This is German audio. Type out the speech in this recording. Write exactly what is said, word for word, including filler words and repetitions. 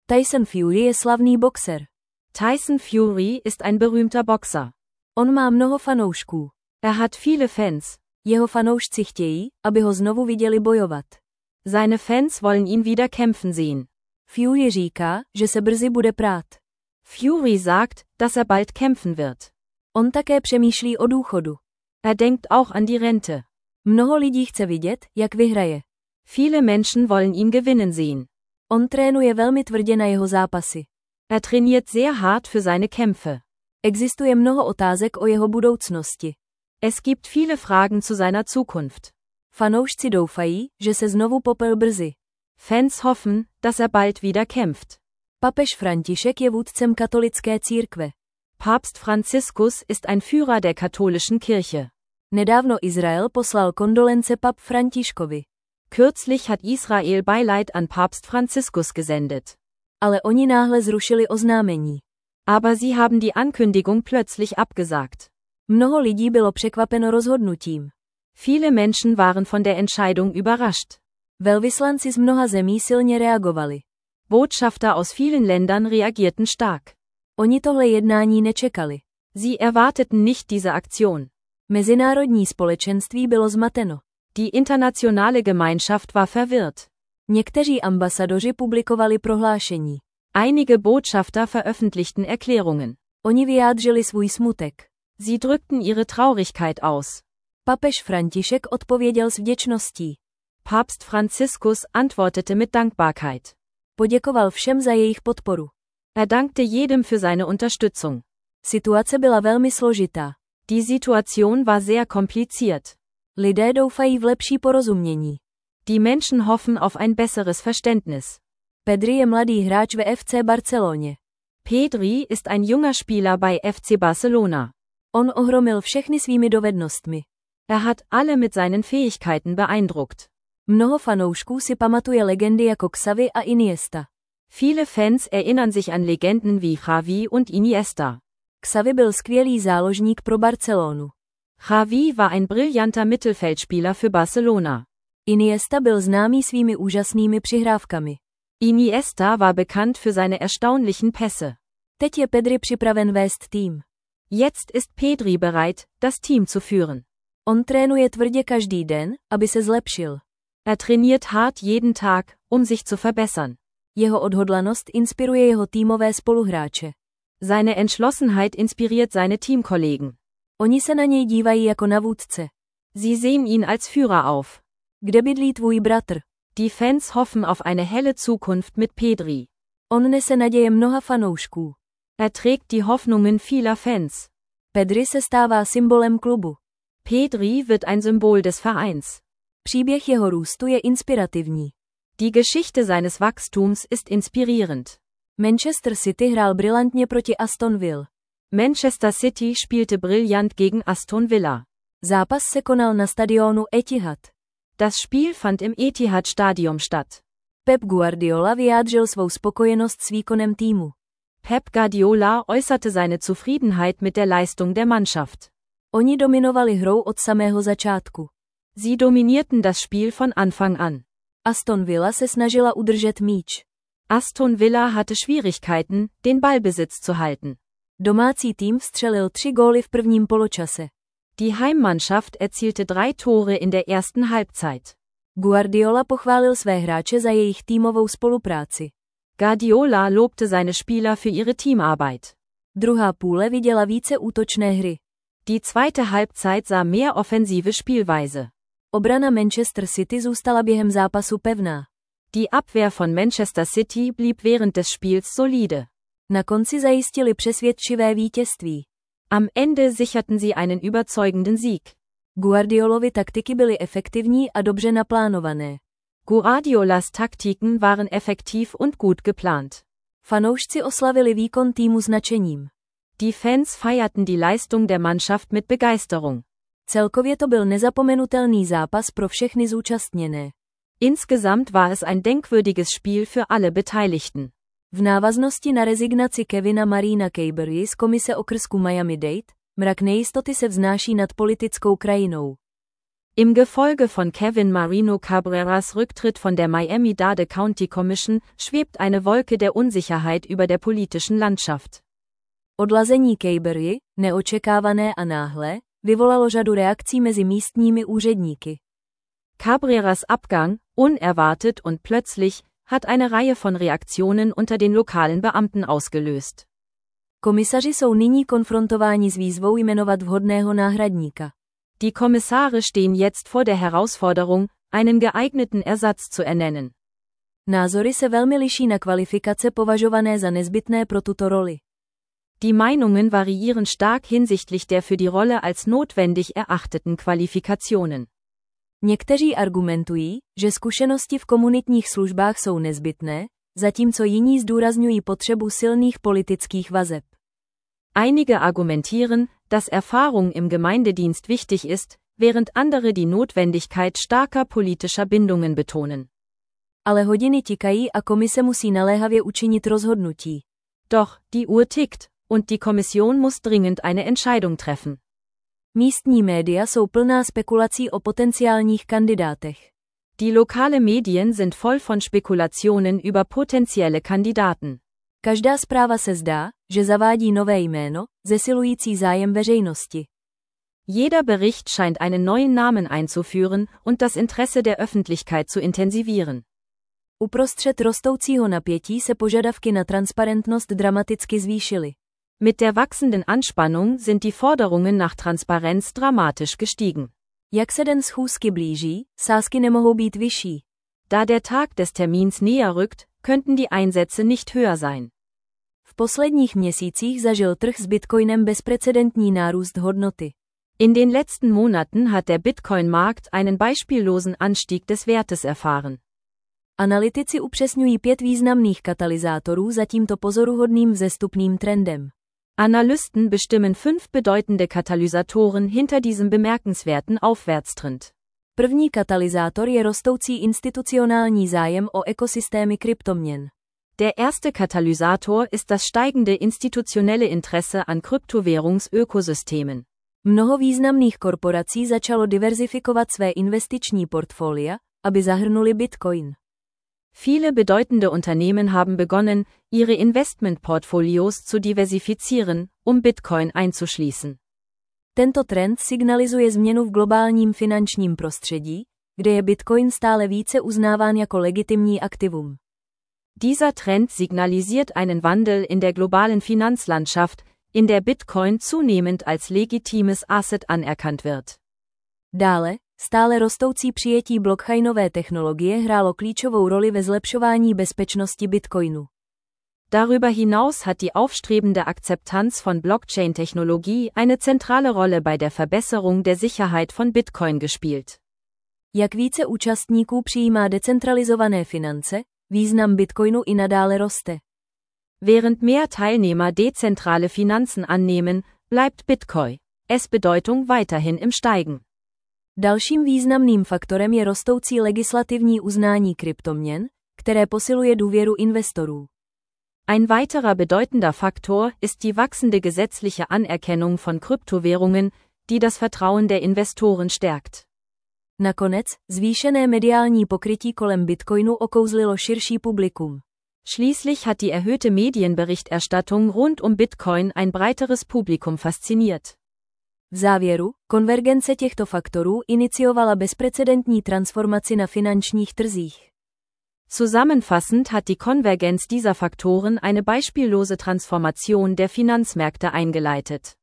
Tyson Fury je slavný boxer. Tyson Fury ist ein berühmter Boxer. On má mnoho fanoušků. Er hat viele Fans. Jeho fanoušci chtějí, aby ho znovu viděli bojovat. Seine Fans wollen ihn wieder kämpfen sehen. Fury říká, že se brzy bude prát. Fury sagt, dass er bald kämpfen wird. On také přemýšlí o důchodu. Er denkt auch an die Rente. Mnoho lidí chce vidět, jak vyhraje. Viele Menschen wollen ihn gewinnen sehen. On trénuje velmi tvrdě na jeho zápasy. Er trainiert sehr hart für seine Kämpfe. Existuje mnoho otázek o jeho budoucnosti. Es gibt viele Fragen zu seiner Zukunft. Fanoušci doufají, že se znovu popel brzy. Fans hoffen, dass er bald wieder kämpft. Papež František je vůdcem katolické církve. Papst Franziskus ist ein Führer der katholischen Kirche. Nedávno Izrael poslal kondolence pap Františkovi. Kürzlich hat Israel Beileid an Papst Franziskus gesendet. Ale oni náhle zrušili oznámení. Aber sie haben die Ankündigung plötzlich abgesagt. Mnoho lidí bylo překvapeno rozhodnutím. Viele Menschen waren von der Entscheidung überrascht. Velvyslanci z mnoha zemí silně reagovali. Botschafter aus vielen Ländern reagierten stark. Oni tohle jednání nečekali. Sie erwarteten nicht diese Aktion. Mezinárodní společenství bylo zmateno. Die internationale Gemeinschaft war verwirrt. Někteří ambasadoři publikovali prohlášení. Einige Botschafter veröffentlichten Erklärungen. Oni vyjádřili svůj smutek. Sie drückten ihre Traurigkeit aus. Papež František odpověděl s vděčností. Papst Franziskus antwortete mit Dankbarkeit. Poděkoval všem za jejich podporu. Er dankte jedem für seine Unterstützung. Situace byla velmi složitá. Die Situation war sehr kompliziert. Lidé doufají v lepší porozumění. Die Menschen hoffen auf ein besseres Verständnis. Pedri je mladý hráč ve F C Barceloně. Pedri ist ein junger Spieler bei F C Barcelona. On ohromil všechny svými dovednostmi. Er hat alle mit seinen Fähigkeiten beeindruckt. Mnoho fanoušků si pamatuje legendy jako Xavi a Iniesta. Viele Fans erinnern sich an Legenden wie Xavi und Iniesta. Xavi byl skvělý záložník pro Barcelonu. Xavi war ein brillanter Mittelfeldspieler für Barcelona. Iniesta byl známý svými úžasnými přihrávkami. Iniesta war bekannt für seine erstaunlichen Pässe. Teď je Pedri připraven vést tým. Jetzt ist Pedri bereit, das Team zu führen. On trénuje tvrdě každý den, aby se zlepšil. Er trainiert hart jeden Tag, um sich zu verbessern. Jeho odhodlanost inspiruje jeho týmové spoluhráče. Seine Entschlossenheit inspiriert seine Teamkollegen. Oni se na něj dívají jako na vůdce. Sie sehen ihn als Führer auf. Kde bydlí tvůj bratr? Die Fans hoffen auf eine helle Zukunft mit Pedri. On nese naděje mnoha fanoušků. Er trägt die Hoffnungen vieler Fans. Pedri se stává symbolem klubu. Pedri wird ein Symbol des Vereins. Příběh jeho růstu je inspirativní. Die Geschichte seines Wachstums ist inspirierend. Manchester City hrál brilantně proti Aston Villa. Manchester City spielte brillant gegen Aston Villa. Zápas se konal na stadionu Etihad. Das Spiel fand im Etihad Stadium statt. Pep Guardiola vyjádřil svou spokojenost s výkonem týmu. Pep Guardiola äußerte seine Zufriedenheit mit der Leistung der Mannschaft. Oni dominovali hrou od samého začátku. Sie dominierten das Spiel von Anfang an. Aston Villa se snažila udržet míč. Aston Villa hatte Schwierigkeiten, den Ballbesitz zu halten. Domácí tým vstřelil tři góly v prvním poločase. Die Heimmannschaft erzielte drei Tore in der ersten Halbzeit. Guardiola pochválil své hráče za jejich týmovou spolupráci. Guardiola lobte seine Spieler für ihre Teamarbeit. Druhá půle viděla více útočné hry. Die zweite Halbzeit sah mehr offensive Spielweise. Obrana Manchester City zůstala během zápasu pevná. Die Abwehr von Manchester City blieb während des Spiels solide. Na konci zajistili přesvědčivé vítězství. Am Ende sicherten sie einen überzeugenden Sieg. Guardiolovy taktiky byly efektivní a dobře naplánované. Guardiolas Taktiken waren effektiv und gut geplant. Fanoušci oslavili výkon týmu s nadšením. Die Fans feierten die Leistung der Mannschaft mit Begeisterung. Celkově to byl nezapomenutelný zápas pro všechny zúčastněné. Insgesamt war es ein denkwürdiges Spiel für alle Beteiligten. V návaznosti na rezignaci Kevina Marina Cabry z komise okrsku Miami-Dade, mrak nejistoty se vznáší nad politickou krajinou. Im Gefolge von Kevin Marino Cabreras Rücktritt von der Miami-Dade County Commission schwebt eine Wolke der Unsicherheit über der politischen Landschaft. Odlazení Cabry, neočekávané a náhle, vyvolalo řadu reakcí mezi místními úředníky. Cabreras Abgang, unerwartet und plötzlich, hat eine Reihe von Reaktionen unter den lokalen Beamten ausgelöst. Komisaři jsou nyní konfrontováni s výzvou jmenovat vhodného náhradníka. Die Kommissare stehen jetzt vor der Herausforderung, einen geeigneten Ersatz zu ernennen. Názory se velmi liší na kvalifikace považované za nezbytné pro tuto roli. Die Meinungen variieren stark hinsichtlich der für die Rolle als notwendig erachteten Qualifikationen. Někteří argumentují, že zkušenosti v komunitních službách jsou nezbytné, zatímco jiní zdůrazňují potřebu silných politických vazeb. Einige argumentieren, dass Erfahrung im Gemeindedienst wichtig ist, während andere die Notwendigkeit starker politischer Bindungen betonen. Ale hodiny tikají a komise musí naléhavě učinit rozhodnutí. Doch, die Uhr tickt, und die Kommission muss dringend eine Entscheidung treffen. Místní média jsou plná spekulací o potenciálních kandidátech. Die lokale Medien sind voll von Spekulationen über potenzielle Kandidaten. Každá zpráva se zdá, že zavádí nové jméno, zesilující zájem veřejnosti. Jeder Bericht scheint einen neuen Namen einzuführen und das Interesse der Öffentlichkeit zu intensivieren. Uprostřed rostoucího napětí se požadavky na transparentnost dramaticky zvýšily. Mit der wachsenden Anspannung sind die Forderungen nach Transparenz dramatisch gestiegen. Jak se den schůzky blíží, sázky nemohou být vyšší. Da der Tag des Termins näher rückt, könnten die Einsätze nicht höher sein. V posledních měsících zažil trh s Bitcoinem bezprecedentní nárůst hodnoty. In den letzten Monaten hat der Bitcoin-Markt einen beispiellosen Anstieg des Wertes erfahren. Analytici upřesňují pět významných katalyzátorů za tímto pozoruhodným vzestupným trendem. Analysten bestimmen fünf bedeutende Katalysatoren hinter diesem bemerkenswerten Aufwärtstrend. První katalyzátor je rostoucí institucionální zájem o ekosystémy kryptoměn. Der erste Katalysator ist das steigende institutionelle Interesse an Kryptowährungsökosystemen. Mnoho významných korporací začalo diverzifikovat své investiční portfolia, aby zahrnuli Bitcoin. Viele bedeutende Unternehmen haben begonnen, ihre Investmentportfolios zu diversifizieren, um Bitcoin einzuschließen. Tento trend signalizuje změnu v globálním finančním prostředí, kde je Bitcoin stále více uznáván jako legitimní aktivum. Dieser Trend signalisiert einen Wandel in der globalen Finanzlandschaft, in der Bitcoin zunehmend als legitimes Asset anerkannt wird. Dále, stále rostoucí přijetí blockchainové technologie hrálo klíčovou roli ve zlepšování bezpečnosti Bitcoinu. Darüber hinaus hat die aufstrebende Akzeptanz von Blockchain-Technologie eine zentrale Rolle bei der Verbesserung der Sicherheit von Bitcoin gespielt. Jak více účastníků přijímá decentralizované finance, význam Bitcoinu i nadále roste. Während mehr Teilnehmer dezentrale Finanzen annehmen, bleibt Bitcoins Bedeutung weiterhin im Steigen. Dalším významným faktorem je rostoucí legislativní uznání kryptoměn, které posiluje důvěru investorů. Ein weiterer bedeutender Faktor ist die wachsende gesetzliche Anerkennung von Kryptowährungen, die das Vertrauen der Investoren stärkt. Nakonec, zvýšené mediální pokrytí kolem Bitcoinu okouzlilo širší publikum. Schließlich hat die erhöhte Medienberichterstattung rund um Bitcoin ein breiteres Publikum fasziniert. V závěru, konvergence těchto faktorů iniciovala bezprecedentní transformaci na finančních trzích. Zusammenfassend hat die Konvergenz dieser Faktoren eine beispiellose Transformation der Finanzmärkte eingeleitet.